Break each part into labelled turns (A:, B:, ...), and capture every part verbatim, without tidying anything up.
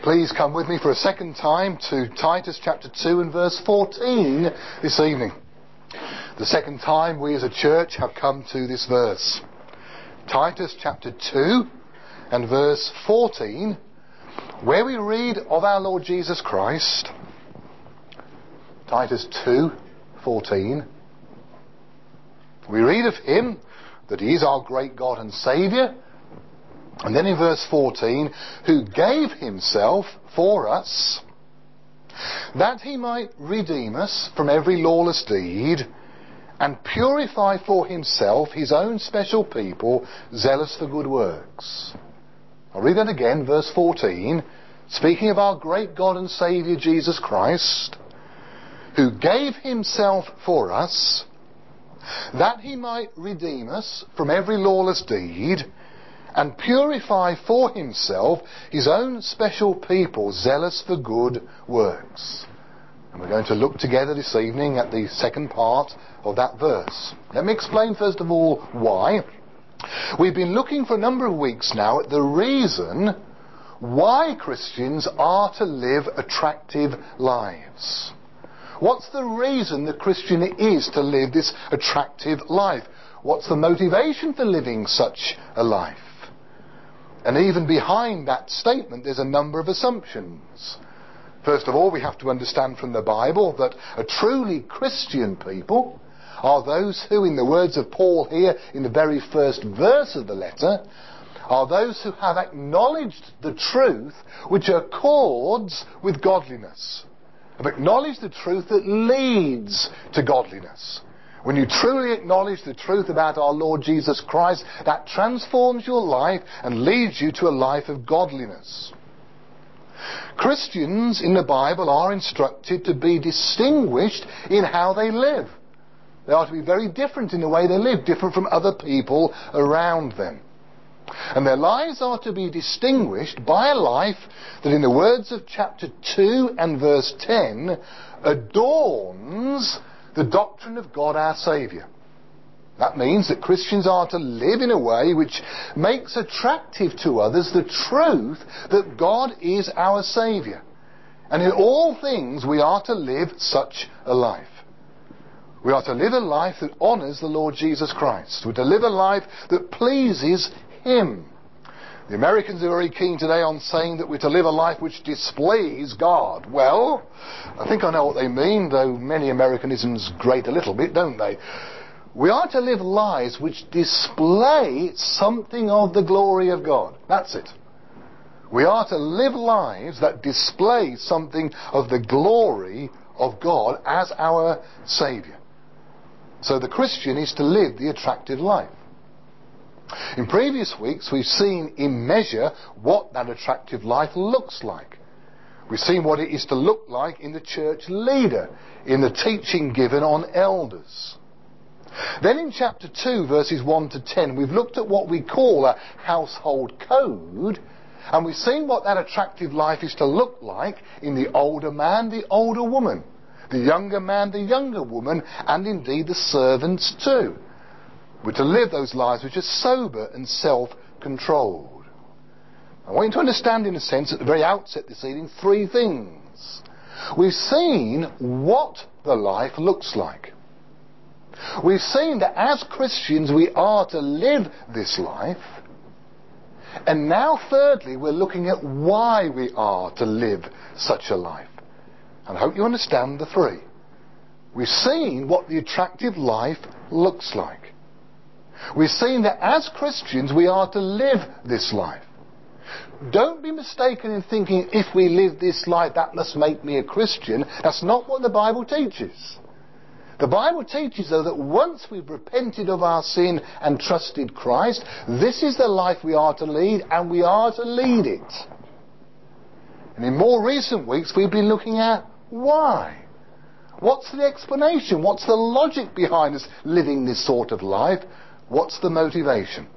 A: Please come with me for a second time to Titus chapter two and verse fourteen this evening. The second time we as a church have come to this verse. Titus chapter two and verse fourteen, where we read of our Lord Jesus Christ. Titus two fourteen. We read of him that he is our great God and Saviour. And then in verse fourteen, who gave himself for us, that he might redeem us from every lawless deed, and purify for himself his own special people, zealous for good works. I'll read that again, verse fourteen, speaking of our great God and Saviour Jesus Christ, who gave himself for us, that he might redeem us from every lawless deed, and purify for himself his own special people, zealous for good works. And we're going to look together this evening at the second part of that verse. Let me explain first of all why. We've been looking for a number of weeks now at the reason why Christians are to live attractive lives. What's the reason the Christian is to live this attractive life? What's the motivation for living such a life? And even behind that statement there's a number of assumptions. First of all, we have to understand from the Bible that a truly Christian people are those who, in the words of Paul here in the very first verse of the letter, are those who have acknowledged the truth which accords with godliness. Have acknowledged the truth that leads to godliness. When you truly acknowledge the truth about our Lord Jesus Christ, that transforms your life and leads you to a life of godliness. Christians in the Bible are instructed to be distinguished in how they live. They are to be very different in the way they live, different from other people around them. And their lives are to be distinguished by a life that, in the words of chapter two and verse ten, adorns the doctrine of God our Saviour. That means that Christians are to live in a way which makes attractive to others the truth that God is our Saviour. And in all things we are to live such a life. We are to live a life that honours the Lord Jesus Christ. We're to live a life that pleases him. The Americans are very keen today on saying that we're to live a life which displays God. Well, I think I know what they mean, though many Americanisms grate a little bit, don't they? We are to live lives which display something of the glory of God. That's it. We are to live lives that display something of the glory of God as our Saviour. So the Christian is to live the attractive life. In previous weeks we've seen in measure what that attractive life looks like. We've seen what it is to look like in the church leader, in the teaching given on elders. Then in chapter two verses one to ten we've looked at what we call a household code, and we've seen what that attractive life is to look like in the older man, the older woman, the younger man, the younger woman, and indeed the servants too. We're to live those lives which are sober and self-controlled. I want you to understand, in a sense, at the very outset this evening, three things. We've seen what the life looks like. We've seen that as Christians we are to live this life. And now, thirdly, we're looking at why we are to live such a life. And I hope you understand the three. We've seen what the attractive life looks like. We've seen that as Christians we are to live this life. Don't be mistaken in thinking if we live this life that must make me a Christian. That's not what the Bible teaches. The Bible teaches, though, that once we've repented of our sin and trusted Christ, this is the life we are to lead, and we are to lead it. And in more recent weeks we've been looking at why. What's the explanation? What's the logic behind us living this sort of life? What's the motivation?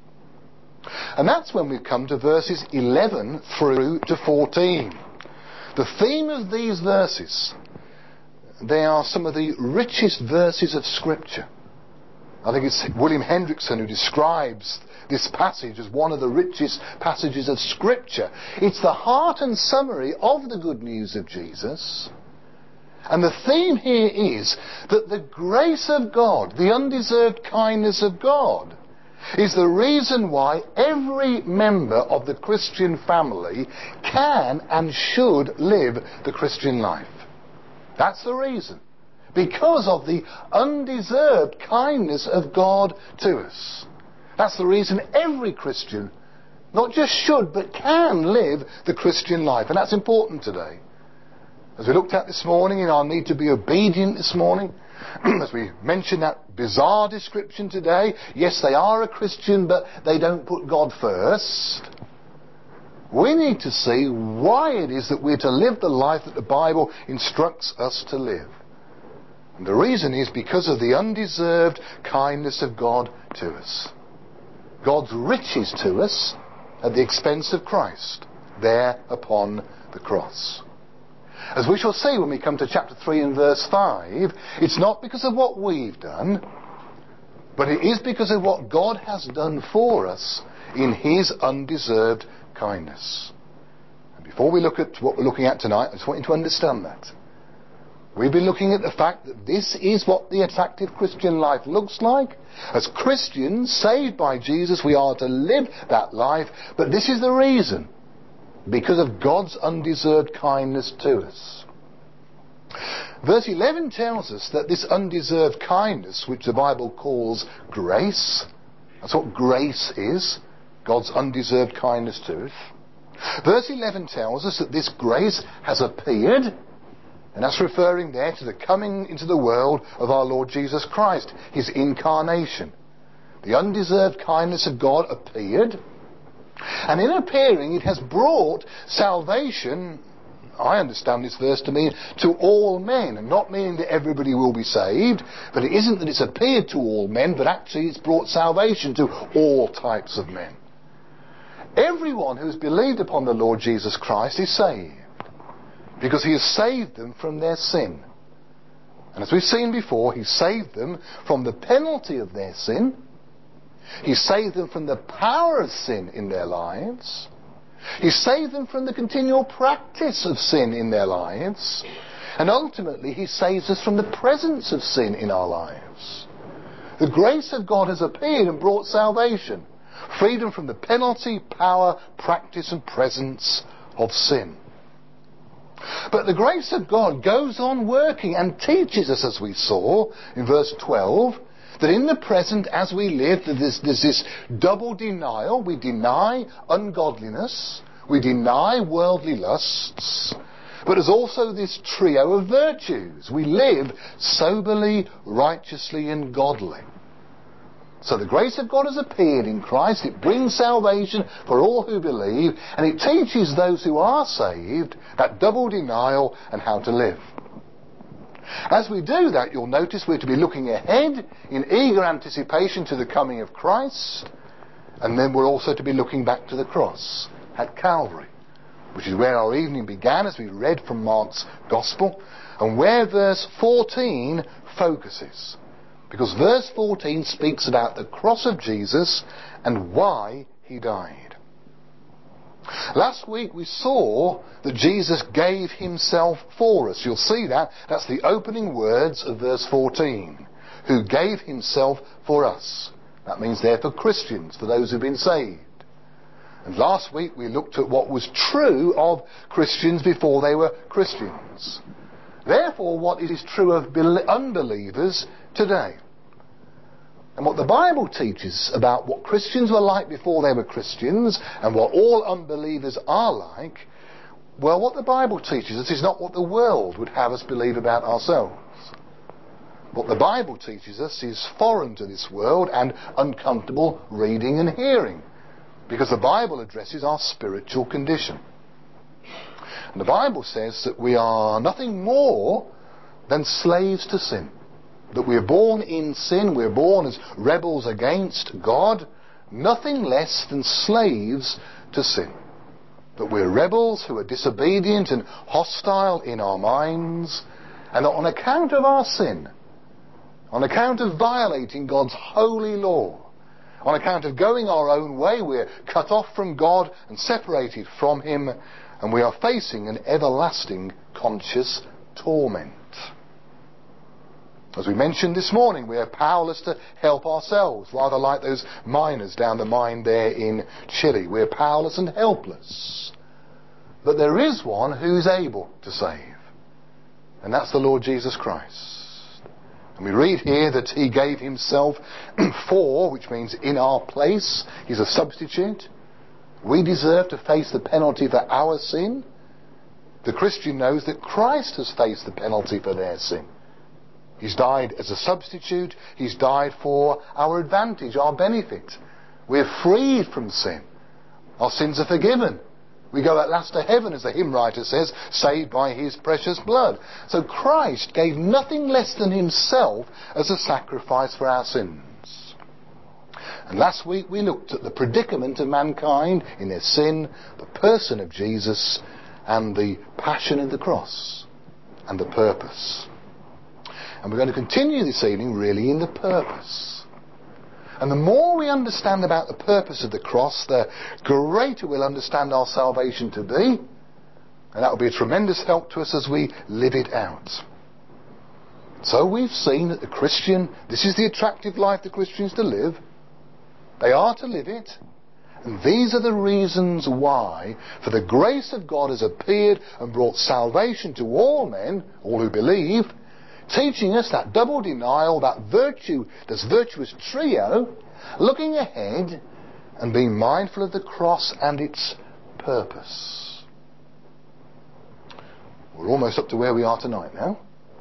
A: And that's when we come to verses eleven through to fourteen. The theme of these verses, they are some of the richest verses of Scripture. I think it's William Hendrickson who describes this passage as one of the richest passages of Scripture. It's the heart and summary of the good news of Jesus. And the theme here is that the grace of God, the undeserved kindness of God, is the reason why every member of the Christian family can and should live the Christian life. That's the reason. Because of the undeserved kindness of God to us. That's the reason every Christian not just should but can live the Christian life. And that's important today. As we looked at this morning in our need to be obedient this morning, as we mentioned that bizarre description today, yes, they are a Christian, but they don't put God first. We need to see why it is that we're to live the life that the Bible instructs us to live. And the reason is because of the undeserved kindness of God to us. God's riches to us at the expense of Christ, there upon the cross. As we shall see when we come to chapter three and verse five, it's not because of what we've done, but it is because of what God has done for us in His undeserved kindness. And before we look at what we're looking at tonight, I just want you to understand that. We've been looking at the fact that this is what the attractive Christian life looks like. As Christians, saved by Jesus, we are to live that life, but this is the reason. Because of God's undeserved kindness to us. Verse eleven tells us that this undeserved kindness, which the Bible calls grace, that's what grace is, God's undeserved kindness to us. Verse eleven tells us that this grace has appeared, and that's referring there to the coming into the world of our Lord Jesus Christ, His incarnation. The undeserved kindness of God appeared, and in appearing it has brought salvation, I understand this verse to mean, to all men, and not meaning that everybody will be saved, but it isn't that it's appeared to all men, but actually it's brought salvation to all types of men. Everyone who has believed upon the Lord Jesus Christ is saved, because He has saved them from their sin. And as we've seen before, He saved them from the penalty of their sin. He saved them from the power of sin in their lives. He saved them from the continual practice of sin in their lives. And ultimately, He saves us from the presence of sin in our lives. The grace of God has appeared and brought salvation. Freedom from the penalty, power, practice and presence of sin. But the grace of God goes on working and teaches us, as we saw in verse twelve, that in the present, as we live, there's, there's this double denial. We deny ungodliness, we deny worldly lusts, but there's also this trio of virtues. We live soberly, righteously and godly. So the grace of God has appeared in Christ. It brings salvation for all who believe, and it teaches those who are saved that double denial and how to live. As we do that, you'll notice we're to be looking ahead in eager anticipation to the coming of Christ, and then we're also to be looking back to the cross at Calvary, which is where our evening began as we read from Mark's Gospel, and where verse fourteen focuses. Because verse fourteen speaks about the cross of Jesus and why He died. Last week we saw that Jesus gave Himself for us. You'll see that. That's the opening words of verse fourteen. Who gave Himself for us. That means there for Christians, for those who've been saved. And last week we looked at what was true of Christians before they were Christians. Therefore, what is true of unbelievers today. And what the Bible teaches about what Christians were like before they were Christians and what all unbelievers are like, well, what the Bible teaches us is not what the world would have us believe about ourselves. What the Bible teaches us is foreign to this world and uncomfortable reading and hearing, because the Bible addresses our spiritual condition. And the Bible says that we are nothing more than slaves to sin. That we are born in sin, we are born as rebels against God, nothing less than slaves to sin. That we're rebels who are disobedient and hostile in our minds, and that on account of our sin, On account of violating God's holy law, on account of going our own way, we're cut off from God and separated from Him, and we are facing an everlasting conscious torment. As we mentioned this morning, we are powerless to help ourselves, rather like those miners down the mine there in Chile. We're powerless and helpless. But there is one who's able to save, and that's the Lord Jesus Christ. And we read here that He gave Himself for, which means in our place. He's a substitute. We deserve to face the penalty for our sin. The Christian knows that Christ has faced the penalty for their sin. He's died as a substitute. He's died for our advantage, our benefit. We're freed from sin. Our sins are forgiven. We go at last to heaven, as the hymn writer says, saved by His precious blood. So Christ gave nothing less than Himself as a sacrifice for our sins. And last week we looked at the predicament of mankind in their sin, the person of Jesus, and the passion of the cross, and the purpose. And we're going to continue this evening really in the purpose. And the more we understand about the purpose of the cross, the greater we'll understand our salvation to be. And that will be a tremendous help to us as we live it out. So we've seen that the Christian, this is the attractive life the Christians to live. They are to live it. And these are the reasons why, for the grace of God has appeared and brought salvation to all men, all who believe, teaching us that double denial, that virtue, this virtuous trio, looking ahead and being mindful of the cross and its purpose. We're almost up to where we are tonight now.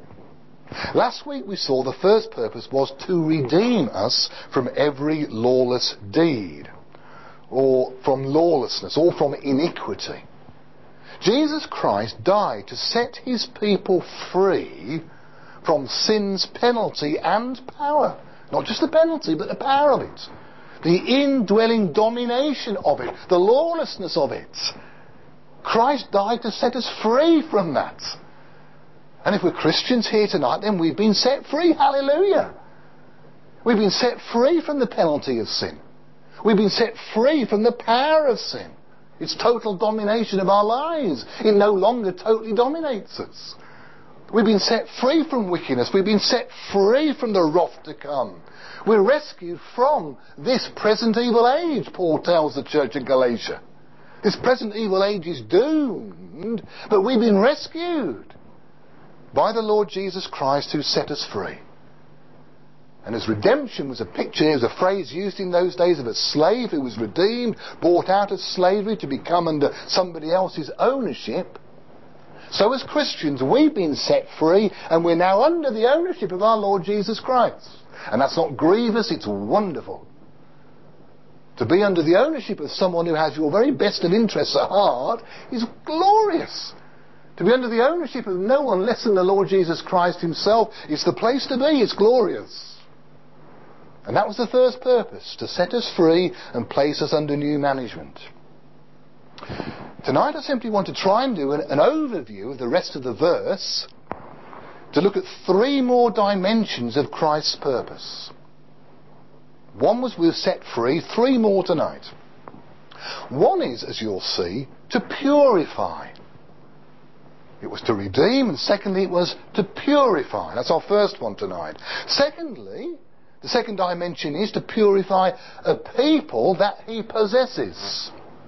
A: Last week we saw the first purpose was to redeem us from every lawless deed, or from lawlessness, or from iniquity. Jesus Christ died to set His people free from sin's penalty and power. Not just the penalty, but the power of it. The indwelling domination of it. The lawlessness of it. Christ died to set us free from that. And if we're Christians here tonight, then we've been set free. Hallelujah. We've been set free from the penalty of sin. We've been set free from the power of sin. Its total domination of our lives. It no longer totally dominates us. We've been set free from wickedness. We've been set free from the wrath to come. We're rescued from this present evil age, Paul tells the church in Galatia. This present evil age is doomed, but we've been rescued by the Lord Jesus Christ who set us free. And as redemption was a picture, it was a phrase used in those days of a slave who was redeemed, bought out of slavery to become under somebody else's ownership. So as Christians, we've been set free, and we're now under the ownership of our Lord Jesus Christ. And that's not grievous, it's wonderful. To be under the ownership of someone who has your very best of interests at heart is glorious. To be under the ownership of no one less than the Lord Jesus Christ Himself is the place to be. It's glorious. And that was the first purpose, to set us free and place us under new management. Tonight I simply want to try and do an, an overview of the rest of the verse, to look at three more dimensions of Christ's purpose. One was we're set free, three more tonight. One is, as you'll see, to purify. It was to redeem, and secondly it was to purify. That's our first one tonight. Secondly, the second dimension is to purify a people that He possesses.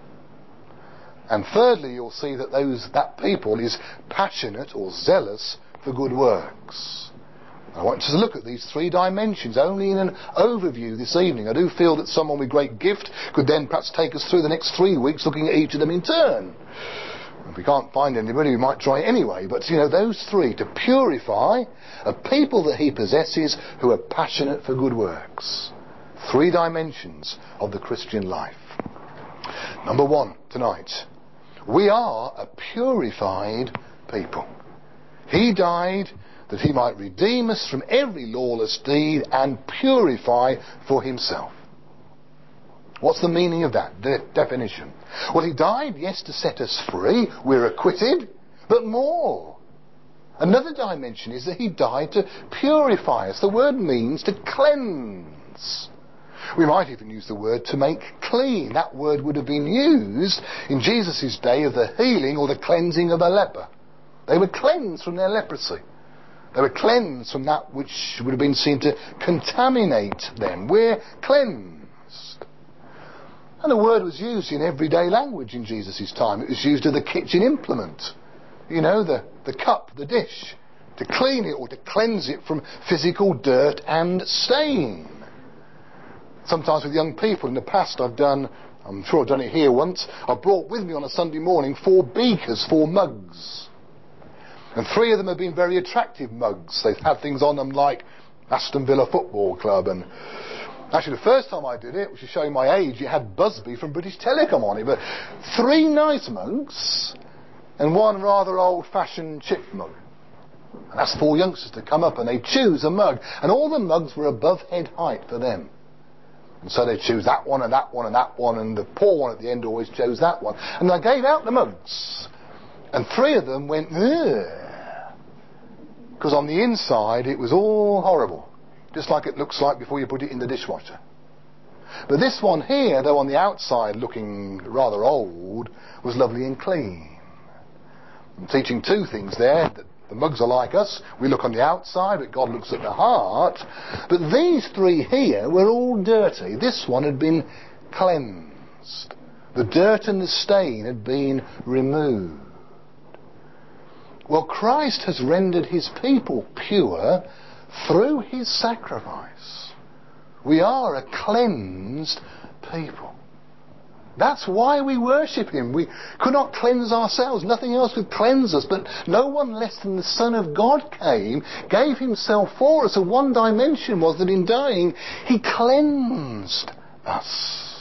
A: And thirdly, you'll see that those that people is passionate or zealous for good works. I want us to look at these three dimensions only in an overview this evening. I do feel that someone with great gift could then perhaps take us through the next three weeks looking at each of them in turn. If we can't find anybody, we might try anyway. But, you know, those three, to purify a people that He possesses who are passionate for good works. Three dimensions of the Christian life. Number one, tonight. We are a purified people. He died that He might redeem us from every lawless deed and purify for Himself. What's the meaning of that de- definition? Well, He died, yes, to set us free. We're acquitted. But more. Another dimension is that he died to purify us. The word means to cleanse. We might even use the word to make clean. That word would have been used in Jesus' day of the healing or the cleansing of a leper. They were cleansed from their leprosy. They were cleansed from that which would have been seen to contaminate them. We're cleansed. And the word was used in everyday language in Jesus' time. It was used as a kitchen implement. You know, the, the cup, the dish, to clean it or to cleanse it from physical dirt and stain. Sometimes with young people in the past I've done, I'm sure I've done it here once, I've brought with me on a Sunday morning four beakers, four mugs. And three of them have been very attractive mugs. They've had things on them like Aston Villa Football Club. And actually the first time I did it, which is showing my age, it had Busby from British Telecom on it. But three nice mugs and one rather old-fashioned chip mug. And that's four youngsters to come up and they choose a mug. And all the mugs were above head height for them. And so they choose that one and that one and that one, and the poor one at the end always chose that one. And I gave out the mugs. And three of them went, ugh. Because on the inside it was all horrible. Just like it looks like before you put it in the dishwasher. But this one here, though on the outside looking rather old, was lovely and clean. I'm teaching two things there. That the mugs are like us. We look on the outside, but God looks at the heart. But these three here were all dirty. This one had been cleansed. The dirt and the stain had been removed. Well, Christ has rendered his people pure through his sacrifice. We are a cleansed people. That's why we worship him. We could not cleanse ourselves. Nothing else could cleanse us. But no one less than the Son of God came, gave himself for us. And one dimension was that in dying, he cleansed us.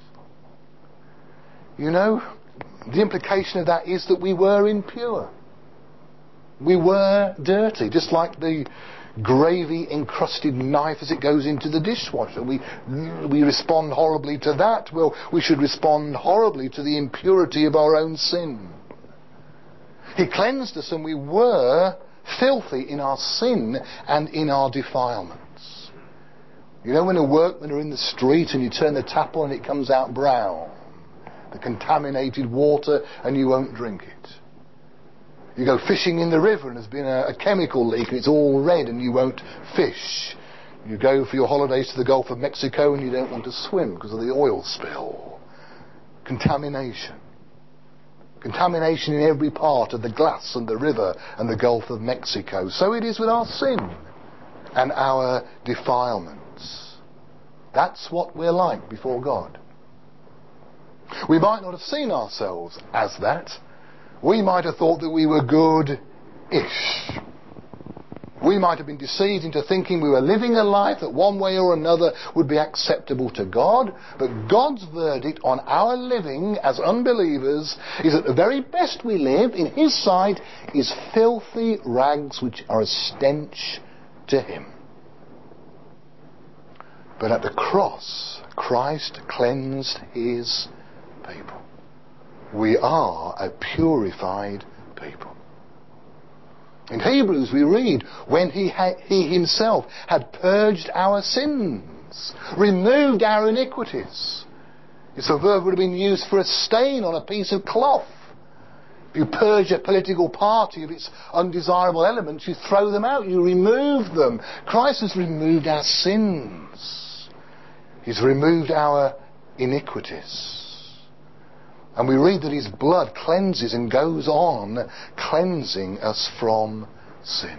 A: You know, the implication of that is that we were impure. We were dirty, just like the gravy encrusted knife as it goes into the dishwasher. We we respond horribly to that. Well, we should respond horribly to the impurity of our own sin. He cleansed us and we were filthy in our sin and in our defilements. You know when a workman are in the street and you turn the tap on and it comes out brown, the contaminated water, and you won't drink it. You go fishing in the river and there's been a, a chemical leak and it's all red and you won't fish. You go for your holidays to the Gulf of Mexico and you don't want to swim because of the oil spill. Contamination. Contamination in every part of the glass and the river and the Gulf of Mexico. So it is with our sin and our defilements. That's what we're like before God. We might not have seen ourselves as that. We might have thought that we were good-ish. We might have been deceived into thinking we were living a life that one way or another would be acceptable to God. But God's verdict on our living as unbelievers is that the very best we live in his sight is filthy rags which are a stench to him. But at the cross, Christ cleansed his people. We are a purified people. In Hebrews we read, when he, ha- he himself had purged our sins, removed our iniquities. It's a verb that would have been used for a stain on a piece of cloth. If you purge a political party of its undesirable elements, you throw them out, you remove them. Christ has removed our sins. He's removed our iniquities. And we read that his blood cleanses and goes on cleansing us from sin.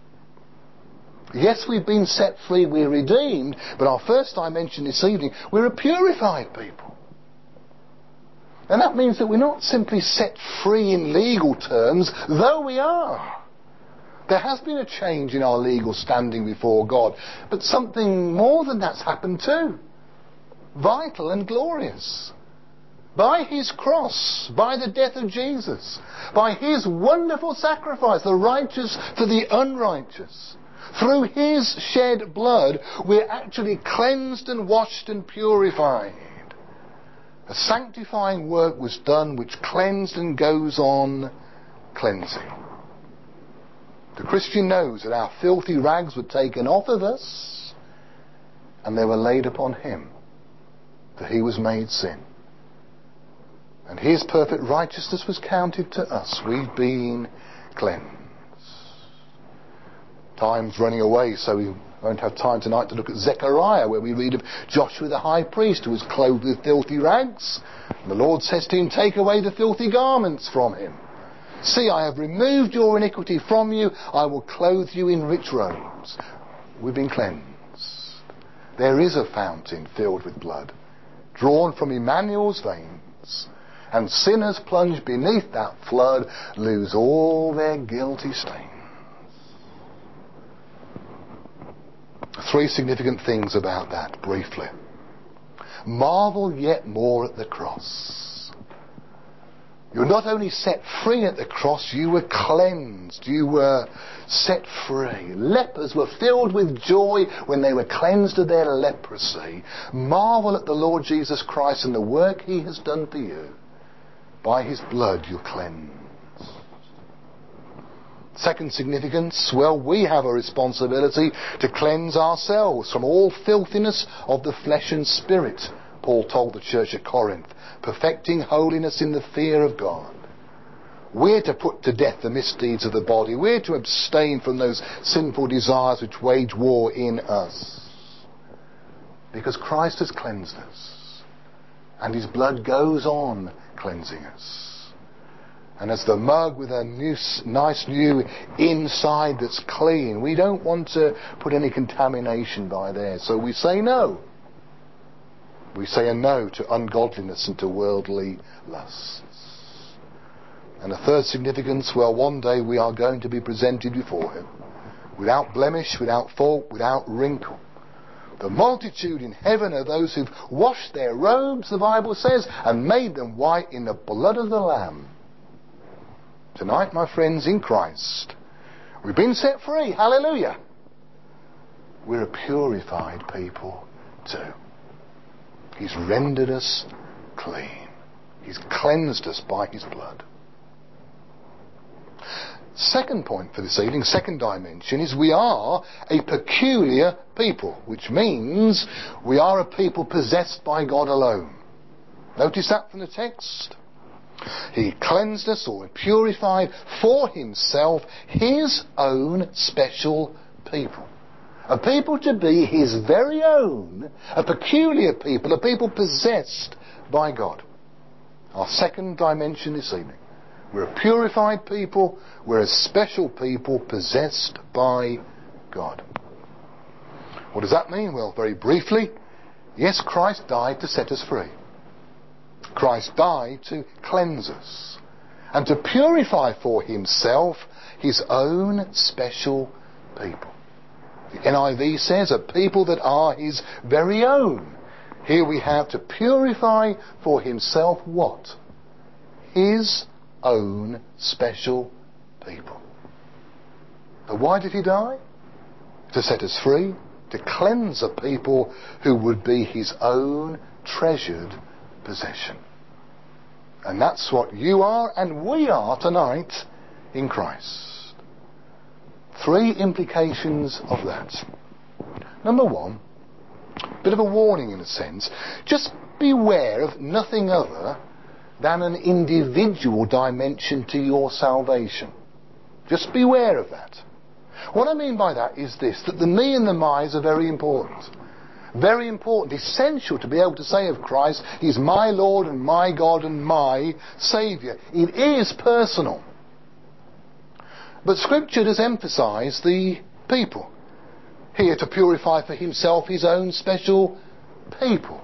A: Yes, we've been set free, we're redeemed, but our first dimension this evening, we're a purified people. And that means that we're not simply set free in legal terms, though we are. There has been a change in our legal standing before God, but something more than that's happened too. Vital and glorious. By his cross, by the death of Jesus, by his wonderful sacrifice, the righteous for the unrighteous, through his shed blood, we're actually cleansed and washed and purified. A sanctifying work was done which cleansed and goes on cleansing. The Christian knows that our filthy rags were taken off of us and they were laid upon him, that he was made sin. And his perfect righteousness was counted to us. We've been cleansed. Time's running away, so we won't have time tonight to look at Zechariah, where we read of Joshua the high priest, who was clothed with filthy rags. And the Lord says to him, take away the filthy garments from him. See, I have removed your iniquity from you. I will clothe you in rich robes. We've been cleansed. There is a fountain filled with blood, drawn from Emmanuel's veins. And sinners plunged beneath that flood lose all their guilty stains. Three significant things about that, briefly. Marvel yet more at the cross. You're not only set free at the cross, you were cleansed. You were set free. Lepers were filled with joy when they were cleansed of their leprosy. Marvel at the Lord Jesus Christ and the work he has done for you. By his blood you're cleansed. Second significance, well, we have a responsibility to cleanse ourselves from all filthiness of the flesh and spirit, Paul told the church at Corinth, perfecting holiness in the fear of God. We're to put to death the misdeeds of the body. We're to abstain from those sinful desires which wage war in us. Because Christ has cleansed us. And his blood goes on cleansing us. And as the mug with a new, nice new inside that's clean, we don't want to put any contamination by there. So we say no. We say a no to ungodliness and to worldly lusts. And the third significance, well, one day we are going to be presented before him, without blemish, without fault, without wrinkle. The multitude in heaven are those who've washed their robes, the Bible says, and made them white in the blood of the Lamb. Tonight, my friends, in Christ, we've been set free. Hallelujah. We're a purified people too. He's rendered us clean. He's cleansed us by his blood. Second point for this evening, second dimension, is we are a peculiar people, which means we are a people possessed by God alone. Notice that from the text. He cleansed us or purified for himself his own special people. A people to be his very own, a peculiar people, a people possessed by God. Our second dimension this evening. We're a purified people, we're a special people possessed by God. What does that mean? Well, very briefly, yes, Christ died to set us free. Christ died to cleanse us and to purify for himself his own special people. The N I V says a people that are his very own. Here we have to purify for himself what? His own special people. And why did he die? To set us free, to cleanse a people who would be his own treasured possession. And that's what you are and we are tonight in Christ. Three implications of that. Number one, bit of a warning in a sense. Just beware of nothing other than an individual dimension to your salvation. Just beware of that. What I mean by that is this, that the me and the my's are very important. Very important, essential to be able to say of Christ, he's my Lord and my God and my Saviour. It is personal. But Scripture does emphasise the people. Here to purify for himself his own special people.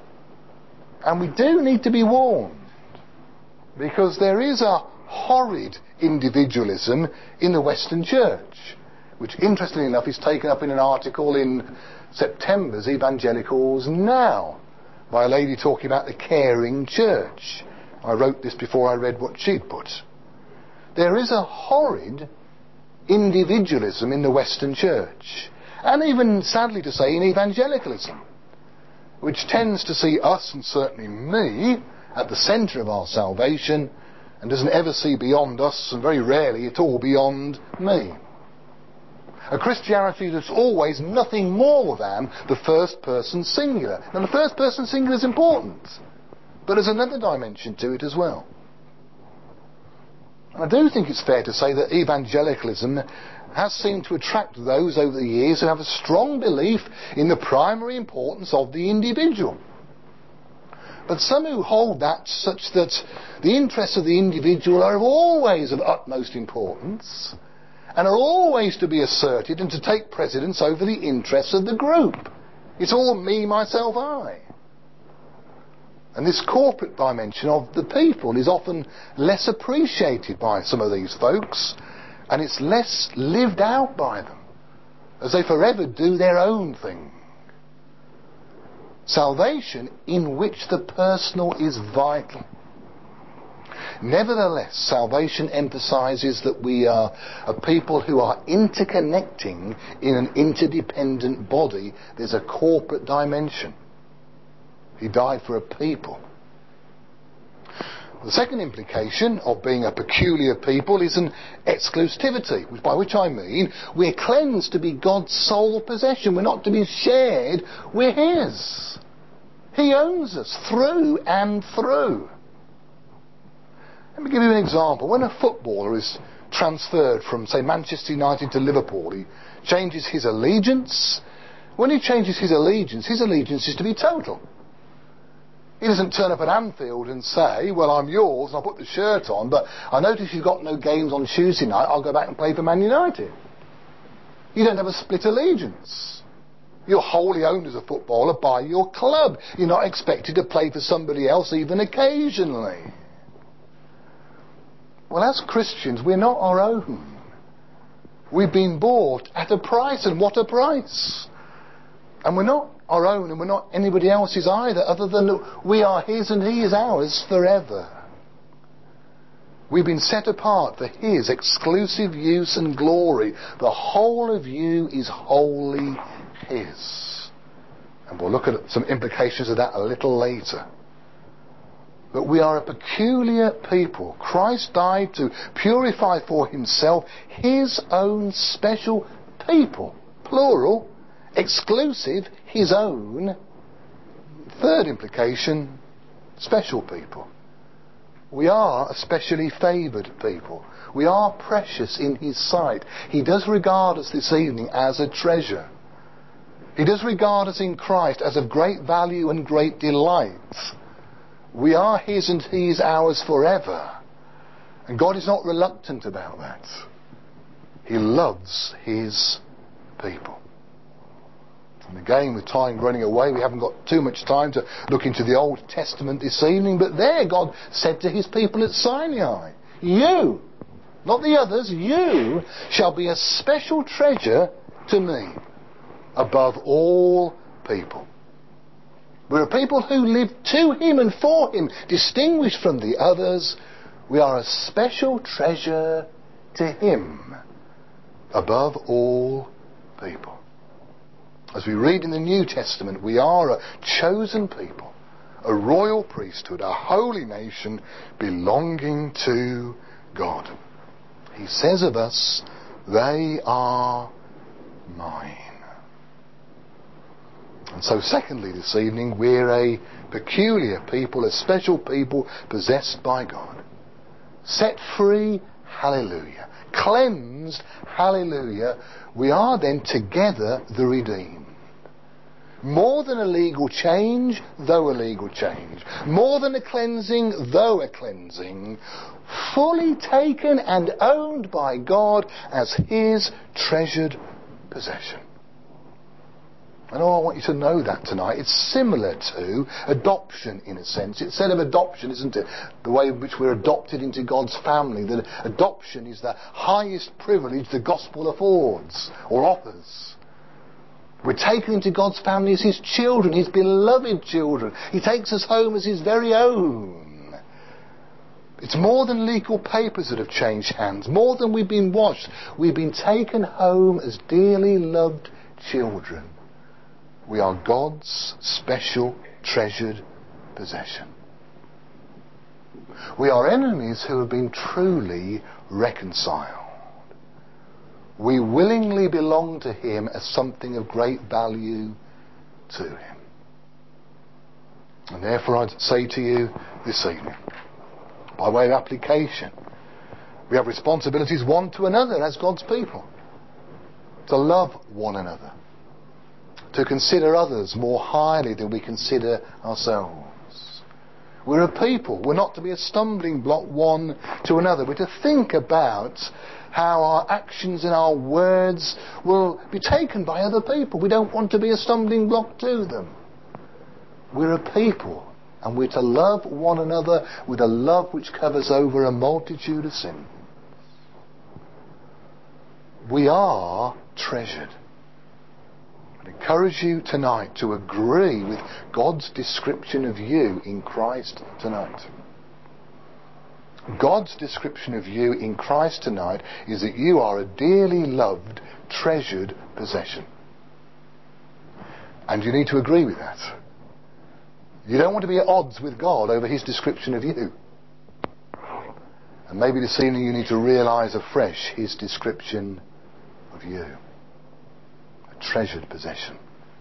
A: And we do need to be warned. Because there is a horrid individualism in the Western Church. Which, interestingly enough, is taken up in an article in September's Evangelicals Now, by a lady talking about the caring church. I wrote this before I read what she'd put. There is a horrid individualism in the Western Church, and even, sadly to say, in evangelicalism, which tends to see us, and certainly me, at the centre of our salvation, and doesn't ever see beyond us, and very rarely at all beyond me. A Christianity that's always nothing more than the first person singular. Now the first person singular is important, but there's another dimension to it as well. And I do think it's fair to say that evangelicalism has seemed to attract those over the years who have a strong belief in the primary importance of the individual. But some who hold that such that the interests of the individual are always of utmost importance and are always to be asserted and to take precedence over the interests of the group. It's all me, myself, I. And this corporate dimension of the people is often less appreciated by some of these folks, and it's less lived out by them, as they forever do their own thing. Salvation in which the personal is vital. Nevertheless, salvation emphasizes that we are a people who are interconnecting in an interdependent body. There's a corporate dimension. He died for a people. The second implication of being a peculiar people is an exclusivity, by which I mean we're cleansed to be God's sole possession. We're not to be shared, we're His. He owns us through and through. Let me give you an example. When a footballer is transferred from, say, Manchester United to Liverpool, he changes his allegiance. When he changes his allegiance, his allegiance is to be total. He doesn't turn up at Anfield and say, well, I'm yours, and I'll put the shirt on, but I notice you've got no games on Tuesday night, I'll go back and play for Man United. You don't have a split allegiance. You're wholly owned as a footballer by your club. You're not expected to play for somebody else even occasionally. Well, as Christians, we're not our own. We've been bought at a price, and what a price. And we're not our own, and we're not anybody else's either, other than we are His and He is ours forever. We've been set apart for His exclusive use and glory. The whole of you is wholly His. And we'll look at some implications of that a little later. But we are a peculiar people. Christ died to purify for Himself His own special people. Plural. Exclusive. His own. Third implication. Special people. We are a specially favoured people. We are precious in His sight. He does regard us this evening as a treasure. He does regard us in Christ as of great value and great delight. We are His and He is ours forever. And God is not reluctant about that. He loves His people. And again, with time running away, we haven't got too much time to look into the Old Testament this evening, but there God said to His people at Sinai, you, not the others, you shall be a special treasure to me above all people. We're a people who live to Him and for Him, distinguished from the others. We are a special treasure to Him above all people. As we read in the New Testament, we are a chosen people, a royal priesthood, a holy nation belonging to God. He says of us, they are mine. And so secondly this evening, we're a peculiar people, a special people possessed by God. Set free, hallelujah. Cleansed, hallelujah. We are then together the redeemed. More than a legal change, though a legal change. More than a cleansing, though a cleansing. Fully taken and owned by God as His treasured possession. And oh, I want you to know that tonight. It's similar to adoption in a sense. It's said of adoption, isn't it? The way in which we're adopted into God's family. That adoption is the highest privilege the gospel affords or offers. We're taken into God's family as His children, His beloved children. He takes us home as His very own. It's more than legal papers that have changed hands. More than we've been washed. We've been taken home as dearly loved children. We are God's special treasured possession. We are enemies who have been truly reconciled. we willingly belong to him as something of great value to him. And therefore I'd say to you this evening, by way of application, we have responsibilities one to another as God's people. To love one another. To consider others more highly than we consider ourselves. We're a people. We're not to be a stumbling block one to another. We're to think about how our actions and our words will be taken by other people. We don't want to be a stumbling block to them. We're a people, and we're to love one another with a love which covers over a multitude of sins. We are treasured. I encourage you tonight to agree with God's description of you in Christ tonight. God's description of you in Christ tonight is that you are a dearly loved, treasured possession. And you need to agree with that. You don't want to be at odds with God over his description of you. And maybe this evening you need to realise afresh his description of you. A treasured possession.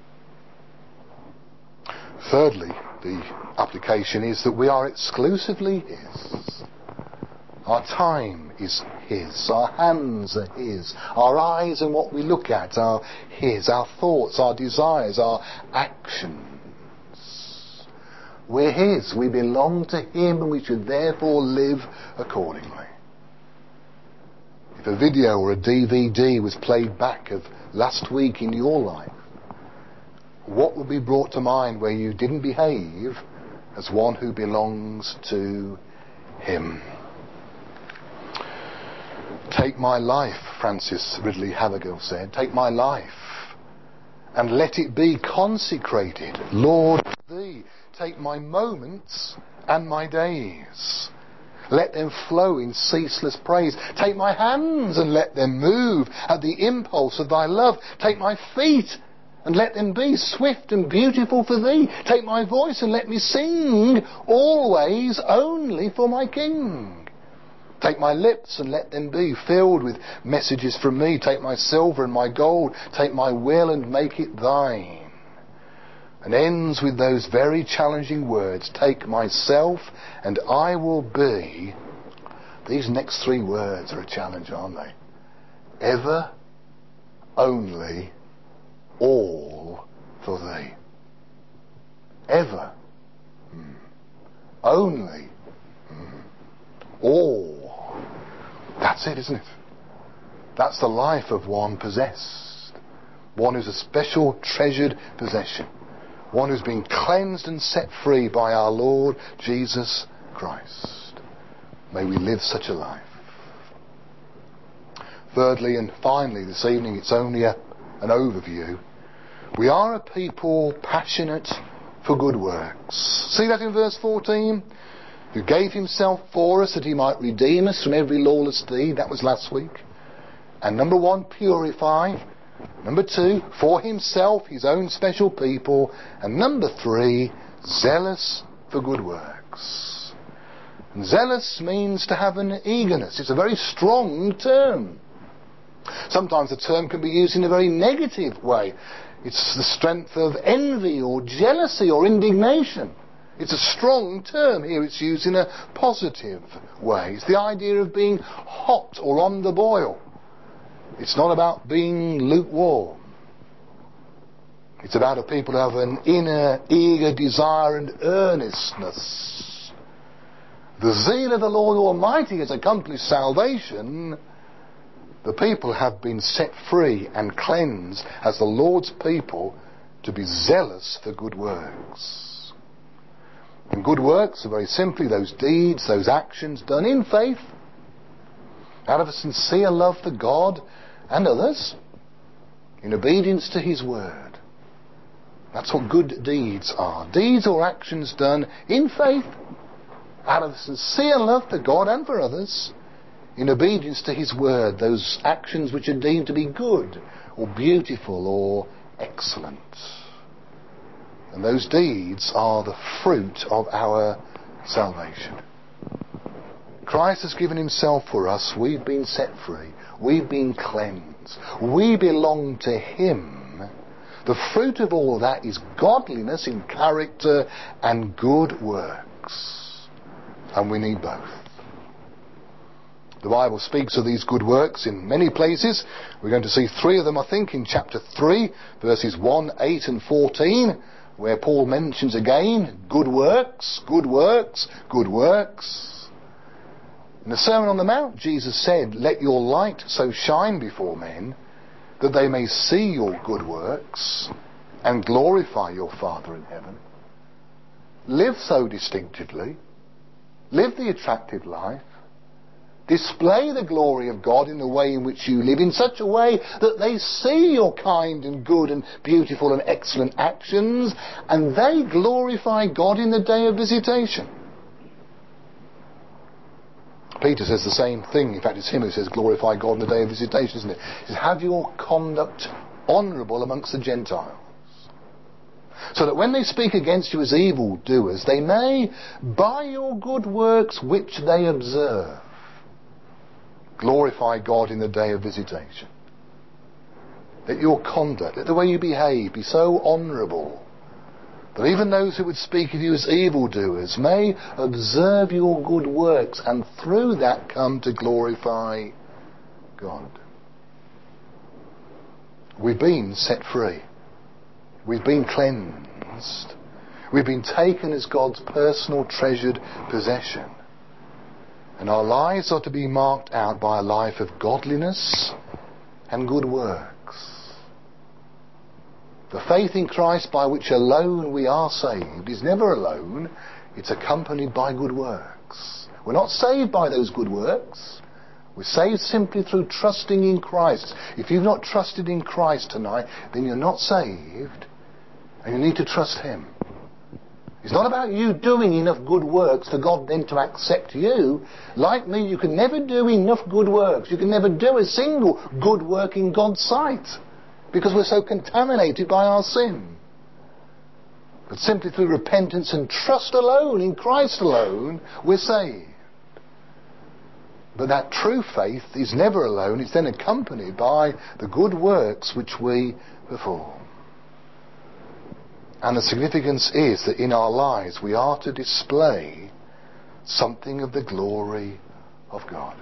A: Thirdly, the application is that we are exclusively his. Our time is his. Our hands are his. Our eyes and what we look at are his. Our thoughts, our desires, our actions. We're his. We belong to him, and we should therefore live accordingly. If a video or a D V D was played back of last week in your life, what would be brought to mind where you didn't behave as one who belongs to him? Take my life, Francis Ridley Havergal said. Take my life and let it be consecrated, Lord, to thee. Take my moments and my days. Let them flow in ceaseless praise. Take my hands and let them move at the impulse of thy love. Take my feet and let them be swift and beautiful for thee. Take my voice and let me sing always only for my King. Take my lips and let them be filled with messages from me. Take my silver and my gold. Take my will and make it thine. And ends with those very challenging words. Take myself and I will be. These next three words are a challenge, aren't they? Ever, only, all for thee. Ever, mm. only, mm. all. That's it, isn't it? That's the life of one possessed. One who's a special treasured possession. One who's been cleansed and set free by our Lord Jesus Christ. May we live such a life. Thirdly and finally this evening, it's only a, an overview. We are a people passionate for good works. See that in verse fourteen? Who gave himself for us that he might redeem us from every lawless deed. That was last week. And number one, purify. Number two, for himself, his own special people. And number three, zealous for good works. And zealous means to have an eagerness. It's a very strong term. Sometimes the term can be used in a very negative way. It's the strength of envy or jealousy or indignation. It's a strong term here. It's used in a positive way. It's the idea of being hot or on the boil. It's not about being lukewarm. It's about a people who have an inner, eager desire and earnestness. The zeal of the Lord Almighty has accomplished salvation. The people have been set free and cleansed as the Lord's people to be zealous for good works. And good works are very simply those deeds, those actions done in faith, out of a sincere love for God and others, in obedience to his word. That's what good deeds are. Deeds or actions done in faith, out of a sincere love for God and for others, in obedience to his word. Those actions which are deemed to be good or beautiful or excellent. And those deeds are the fruit of our salvation. Christ has given himself for us. We've been set free. We've been cleansed. We belong to him. The fruit of all of that is godliness in character and good works. And we need both. The Bible speaks of these good works in many places. We're going to see three of them, I think, in chapter three, verses one, eight and fourteen, where Paul mentions again good works, good works, good works. In the Sermon on the Mount, Jesus said, "Let your light so shine before men that they may see your good works and glorify your Father in heaven." Live so distinctively. Live the attractive life. Display the glory of God in the way in which you live, in such a way that they see your kind and good and beautiful and excellent actions, and they glorify God in the day of visitation. Peter says the same thing. In fact, it's him who says glorify God in the day of visitation, isn't it? He says, have your conduct honourable amongst the Gentiles, so that when they speak against you as evildoers, they may, by your good works which they observe, glorify God in the day of visitation. Let your conduct, let the way you behave be so honourable that even those who would speak of you as evildoers may observe your good works and through that come to glorify God. We've been set free. We've been cleansed. We've been taken as God's personal treasured possession. And our lives are to be marked out by a life of godliness and good works. The faith in Christ by which alone we are saved is never alone. It's accompanied by good works. We're not saved by those good works. We're saved simply through trusting in Christ. If you've not trusted in Christ tonight, then you're not saved, and you need to trust him. It's not about you doing enough good works for God then to accept you. Like me, you can never do enough good works. You can never do a single good work in God's sight, because we're so contaminated by our sin. But simply through repentance and trust alone, in Christ alone, we're saved. But that true faith is never alone. It's then accompanied by the good works which we perform. And the significance is that in our lives we are to display something of the glory of God.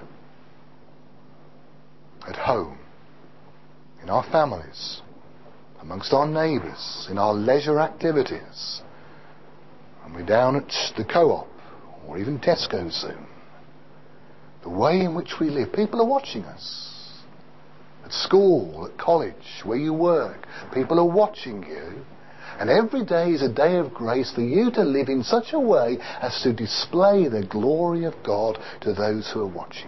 A: At home, in our families, amongst our neighbours, in our leisure activities, and we're down at the Co-op or even Tesco soon. The way in which we live, people are watching us. At school, at college, where you work, people are watching you. And every day is a day of grace for you to live in such a way as to display the glory of God to those who are watching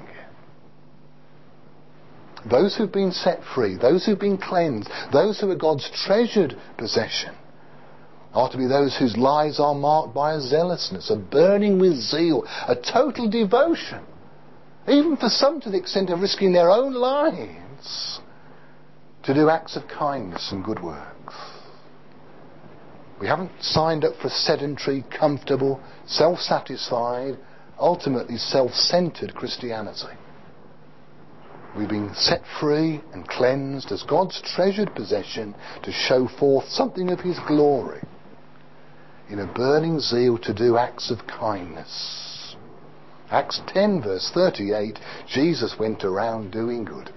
A: you. Those who've been set free, those who've been cleansed, those who are God's treasured possession, are to be those whose lives are marked by a zealousness, a burning with zeal, a total devotion, even for some to the extent of risking their own lives, to do acts of kindness and good works. We haven't signed up for sedentary, comfortable, self-satisfied, ultimately self-centred Christianity. We've been set free and cleansed as God's treasured possession to show forth something of his glory in a burning zeal to do acts of kindness. Acts ten verse thirty-eight, Jesus went around doing good.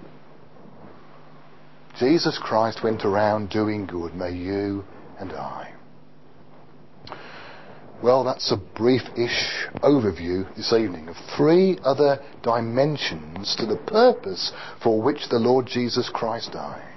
A: Jesus Christ went around doing good. May you and I. Well, that's a brief-ish overview this evening of three other dimensions to the purpose for which the Lord Jesus Christ died.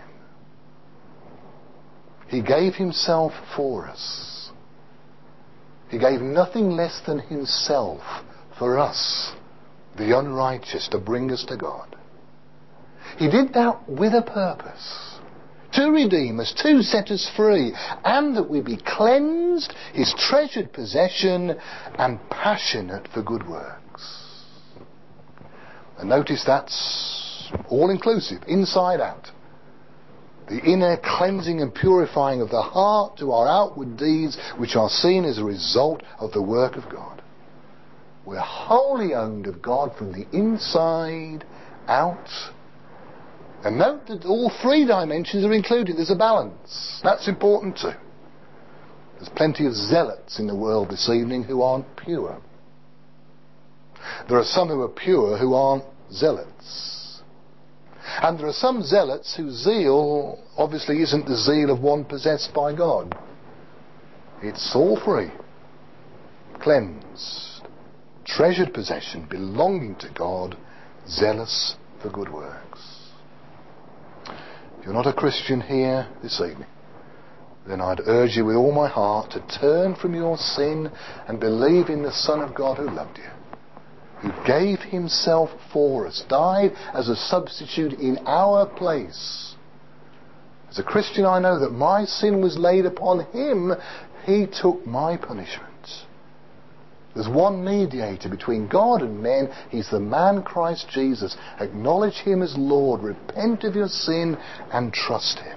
A: He gave himself for us. He gave nothing less than himself for us, the unrighteous, to bring us to God. He did that with a purpose. To redeem us, to set us free, and that we be cleansed, his treasured possession, and passionate for good works. And notice that's all-inclusive, inside out. The inner cleansing and purifying of the heart to our outward deeds, which are seen as a result of the work of God. We're wholly owned of God from the inside out. And note that all three dimensions are included. There's a balance. That's important too. There's plenty of zealots in the world this evening who aren't pure. There are some who are pure who aren't zealots. And there are some zealots whose zeal obviously isn't the zeal of one possessed by God. It's all free, cleansed, treasured possession belonging to God, zealous for good works. If you're not a Christian here this evening, then I'd urge you with all my heart to turn from your sin and believe in the Son of God who loved you, who gave himself for us, died as a substitute in our place. As a Christian, I know that my sin was laid upon him. He took my punishment. There's one mediator between God and men. He's the man Christ Jesus. Acknowledge him as Lord. Repent of your sin and trust him.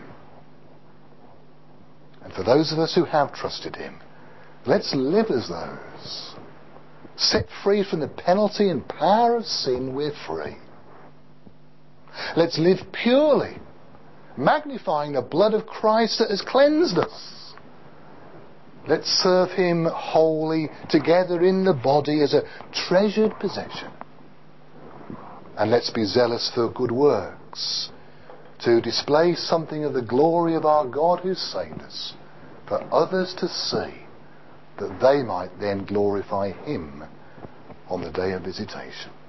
A: And for those of us who have trusted him, let's live as those. Set free from the penalty and power of sin, we're free. Let's live purely, magnifying the blood of Christ that has cleansed us. Let's serve him wholly together in the body as a treasured possession. And let's be zealous for good works, to display something of the glory of our God who saved us, for others to see, that they might then glorify him on the day of visitation.